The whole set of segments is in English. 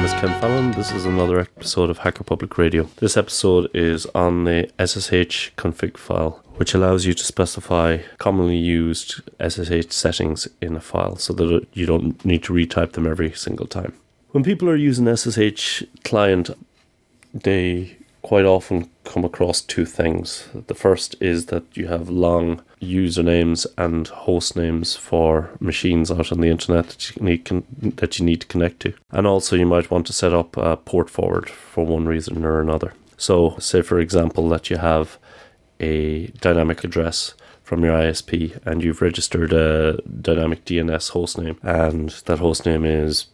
name is Ken Fallon. This is another episode of Hacker Public Radio. This episode is on the SSH config file, which allows you to specify commonly used SSH settings in a file so that you don't need to retype them every single time. When people are using SSH client, they quite often come across two things. The first is that you have long usernames and host names for machines out on the internet that you need to connect to. And also you might want to set up a port forward for one reason or another. So say for example that you have a dynamic address from your ISP and you've registered a dynamic DNS hostname, and that hostname is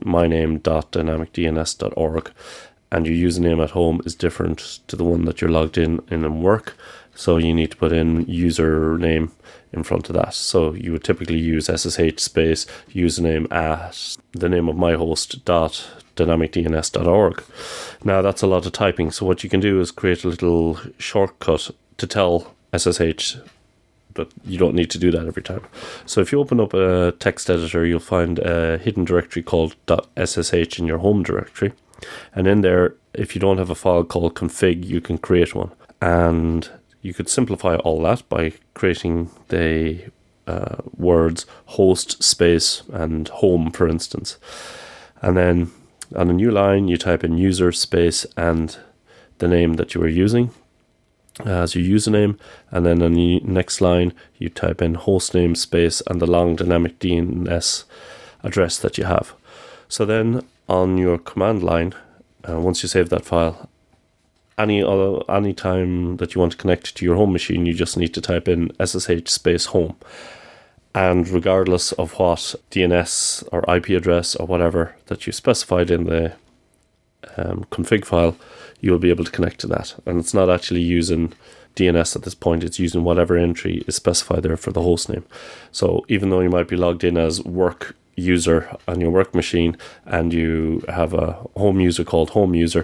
myname.dynamicdns.org, and your username at home is different to the one that you're logged in work. So you need to put in username in front of that. So you would typically use SSH space username at the name of my host .dynamicdns.org. Now that's a lot of typing. So what you can do is create a little shortcut to tell SSH, but you don't need to do that every time. So if you open up a text editor, you'll find a hidden directory called .ssh in your home directory. And in there, if you don't have a file called config, you can create one. And you could simplify all that by creating the words host space and home, for instance. And then on a new line, you type in user space and the name that you are using as your username. And then on the next line, you type in hostname space and the long dynamic DNS address that you have. So then on your command line, once you save that file, any time that you want to connect to your home machine, you just need to type in SSH space home. And regardless of what DNS or IP address or whatever that you specified in the config file, you'll be able to connect to that. And it's not actually using DNS at this point, it's using whatever entry is specified there for the hostname. So even though you might be logged in as work user on your work machine and you have a home user called home user,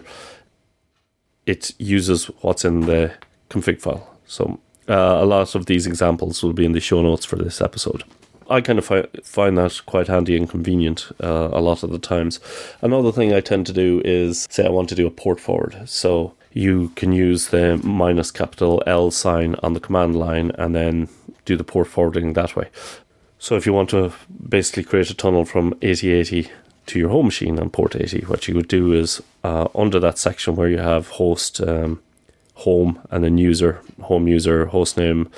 it uses what's in the config file. So a lot of these examples will be in the show notes for this episode. I kind of find that quite handy and convenient a lot of the times. Another thing I tend to do is say I want to do a port forward. So you can use the -L sign on the command line and then do the port forwarding that way. So if you want to basically create a tunnel from 8080 to your home machine on port 80, what you would do is under that section where you have host, home, and then user, home user, hostname,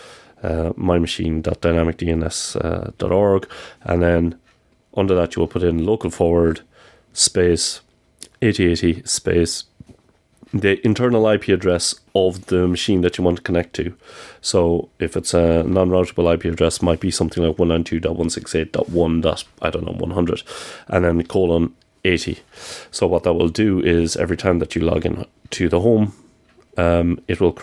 mymachine.dynamicdns.org, and then under that you will put in local forward space 8080 space the internal IP address of the machine that you want to connect to. So if it's a non-routable IP address, might be something like 192.168.1.100, and then :80. So what that will do is every time that you log in to the home, it will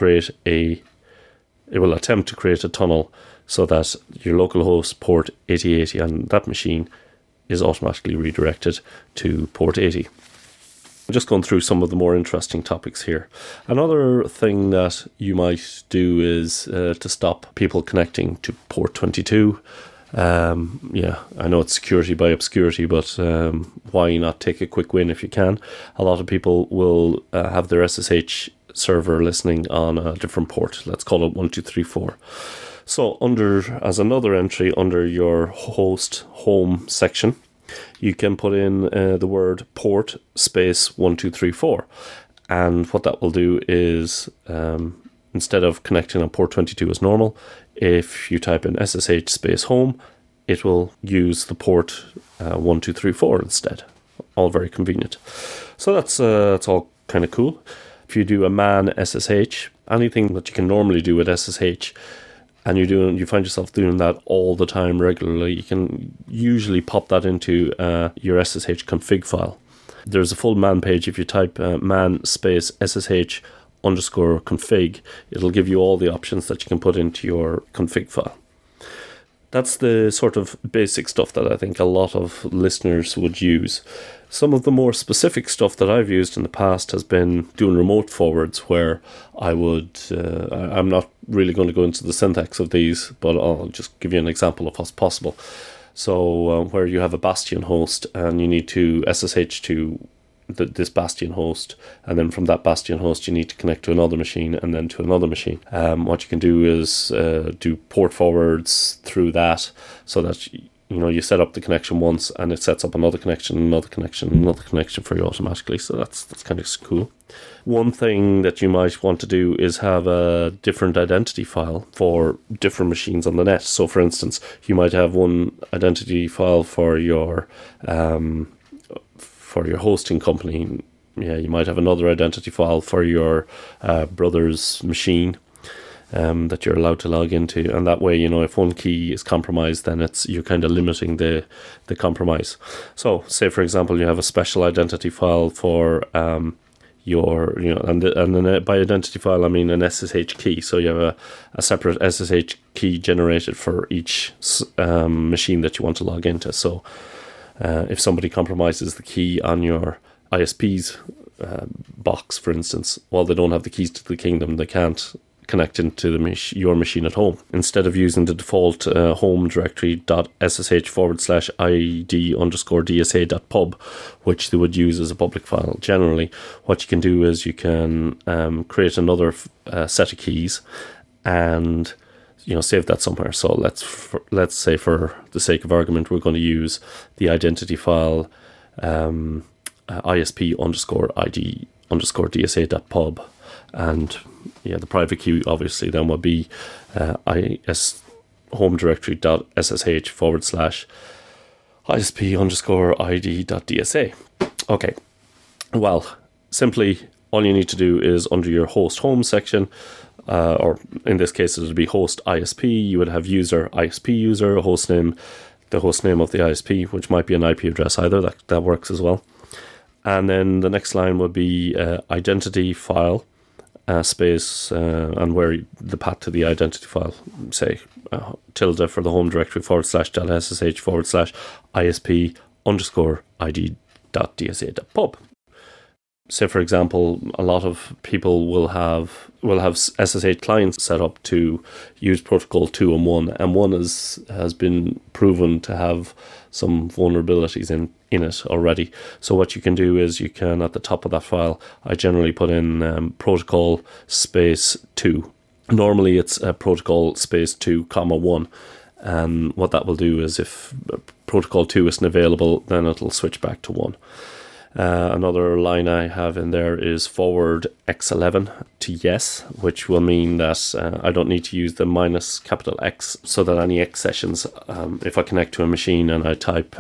attempt to create a tunnel so that your local host port 8080 on that machine is automatically redirected to port 80. I'm just going through some of the more interesting topics here. Another thing that you might do is to stop people connecting to port 22. I know it's security by obscurity, but why not take a quick win if you can? A lot of people will have their SSH server listening on a different port. Let's call it 1234. So as another entry under your host home section, you can put in the word port space 1234. And what that will do is instead of connecting on port 22 as normal, if you type in SSH space home, it will use the port 1234 instead. All very convenient. So that's all kind of cool. If you do a man SSH, anything that you can normally do with SSH, and you find yourself doing that all the time regularly, you can usually pop that into your SSH config file. There's a full man page. If you type man space SSH _config, it'll give you all the options that you can put into your config file. That's the sort of basic stuff that I think a lot of listeners would use. Some of the more specific stuff that I've used in the past has been doing remote forwards, where I would, I'm not really going to go into the syntax of these, but I'll just give you an example of what's possible. So where you have a Bastion host and you need to SSH to this Bastion host, and then from that Bastion host you need to connect to another machine and then to another machine. What you can do is do port forwards through that, so that you set up the connection once and it sets up another connection for you automatically. So that's kind of cool. One thing that you might want to do is have a different identity file for different machines on the net. So for instance, you might have one identity file for your hosting company. You might have another identity file for your brother's machine that you're allowed to log into, and that way, if one key is compromised, then you're kind of limiting the compromise. So say for example you have a special identity file for and then by identity file I mean an SSH key. So you have a separate SSH key generated for each machine that you want to log into. So if somebody compromises the key on your ISP's box, for instance, while they don't have the keys to the kingdom, they can't connect into your machine at home. Instead of using the default home directory .sh/id_dsa.pub, which they would use as a public file generally, what you can do is you can create another set of keys and save that somewhere. So let's say for the sake of argument we're going to use the identity file ISP_ID_dsa.pub, and the private key obviously then would be home directory.sh/ISP_ID.dsa. Okay, well, simply all you need to do is under your host home section, or in this case it would be host ISP, you would have user ISP user, hostname, the host name of the ISP, which might be an IP address either, that works as well. And then the next line would be identity file space and where the path to the identity file, say tilde for the home directory //ISP_ID.dsa.pub. Say for example, a lot of people will have SSH clients set up to use protocol 2 and 1, and 1 has been proven to have some vulnerabilities in it already. So what you can do is you can, at the top of that file, I generally put in protocol space 2. Normally it's protocol space 2, 1. And what that will do is if protocol 2 isn't available, then it'll switch back to 1. Another line I have in there is forward X11 to yes, which will mean that I don't need to use the minus capital X, so that any X sessions, if I connect to a machine and I type,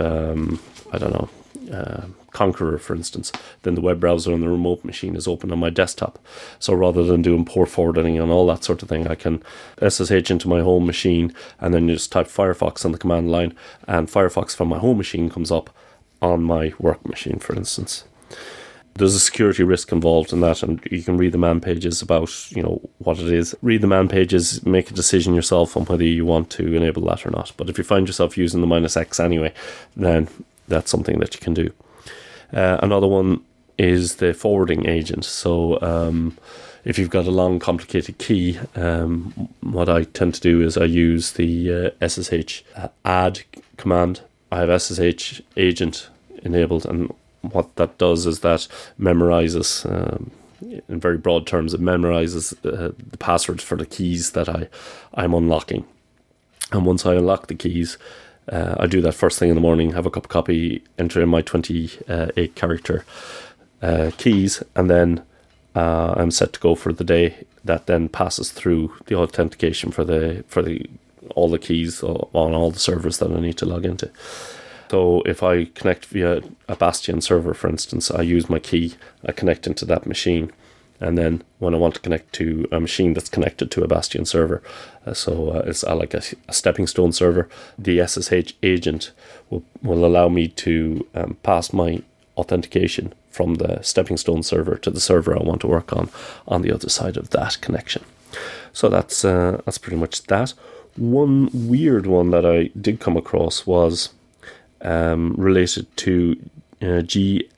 Conqueror, for instance, then the web browser on the remote machine is open on my desktop. So rather than doing port forwarding and all that sort of thing, I can SSH into my home machine and then just type Firefox on the command line, and Firefox from my home machine comes up on my work machine, for instance. There's a security risk involved in that, and you can read the man pages about what it is. Read the man pages, make a decision yourself on whether you want to enable that or not. But if you find yourself using the -X anyway, then that's something that you can do. Another one is the forwarding agent. So if you've got a long complicated key, what I tend to do is I use the SSH add command. I have SSH agent enabled, and what that does is that memorizes, in very broad terms, it memorizes the passwords for the keys that I'm unlocking. And once I unlock the keys, I do that first thing in the morning, have a cup of coffee, enter in my 28 character keys, and then I'm set to go for the day. That then passes through the authentication for all the keys on all the servers that I need to log into. So if I connect via a Bastion server, for instance, I use my key, I connect into that machine, and then when I want to connect to a machine that's connected to a Bastion server, it's like a stepping stone server, the SSH agent will allow me to pass my authentication from the stepping stone server to the server I want to work on the other side of that connection. So that's pretty much that. One weird one that I did come across was related to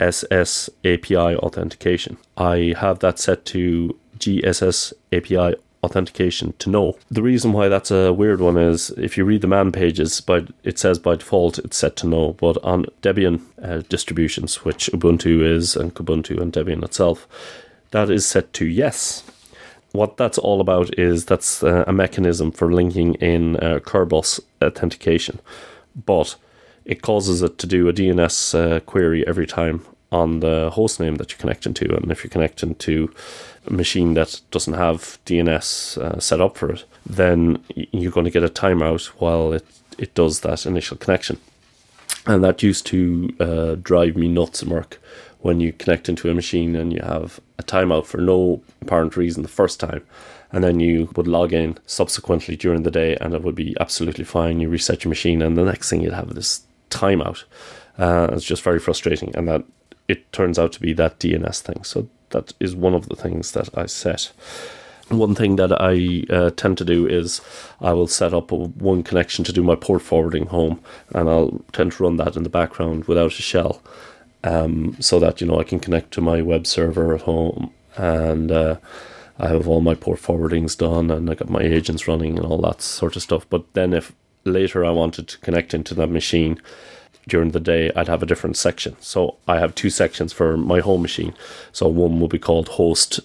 GSS API authentication. I have that set to GSS API authentication to no. The reason why that's a weird one is if you read the man pages, it says by default it's set to no, but on Debian distributions, which Ubuntu is, and Kubuntu and Debian itself, that is set to yes. What that's all about is that's a mechanism for linking in Kerbos authentication, but it causes it to do a DNS query every time on the hostname that you're connecting to. And if you're connecting to a machine that doesn't have DNS set up for it, then you're going to get a timeout while it does that initial connection. And that used to drive me nuts, Mark, when you connect into a machine and you have a timeout for no apparent reason the first time, and then you would log in subsequently during the day and it would be absolutely fine. You reset your machine and the next thing you'd have this timeout. It's just very frustrating, and that it turns out to be that DNS thing. So that is one of the things that I set. One thing that I tend to do is I will set up one connection to do my port forwarding home, and I'll tend to run that in the background without a shell, so that, I can connect to my web server at home, and I have all my port forwardings done, and I got my agents running and all that sort of stuff. But then if later I wanted to connect into that machine during the day, I'd have a different section. So I have two sections for my home machine. So one will be called host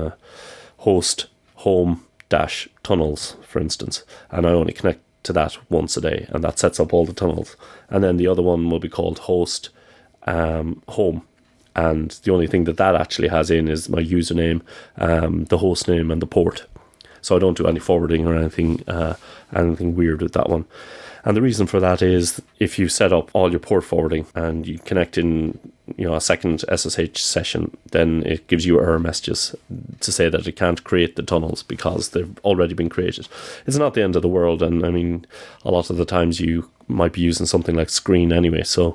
home -tunnels, for instance, and I only connect to that once a day, and that sets up all the tunnels. And then the other one will be called host home, and the only thing that actually has in is my username, the host name, and the port. So I don't do any forwarding or anything weird with that one. And the reason for that is if you set up all your port forwarding and you connect in, a second SSH session, then it gives you error messages to say that it can't create the tunnels because they've already been created. It's not the end of the world, and I mean, a lot of the times you might be using something like Screen anyway. So,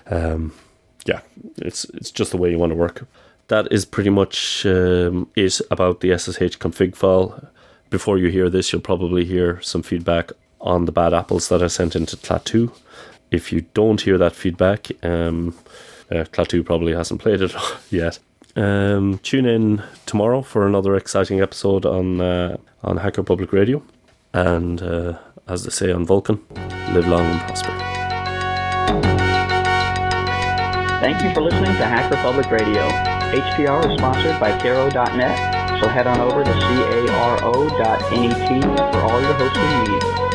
it's just the way you want to work. That is pretty much it about the SSH config file. Before you hear this, you'll probably hear some feedback on the bad apples that I sent into Klaatu. If you don't hear that feedback, Klaatu probably hasn't played it yet. Tune in tomorrow for another exciting episode on Hacker Public Radio. And as they say on Vulcan, live long and prosper. Thank you for listening to Hacker Public Radio. HPR is sponsored by Caro.net, so head on over to caro.net for all your hosting needs.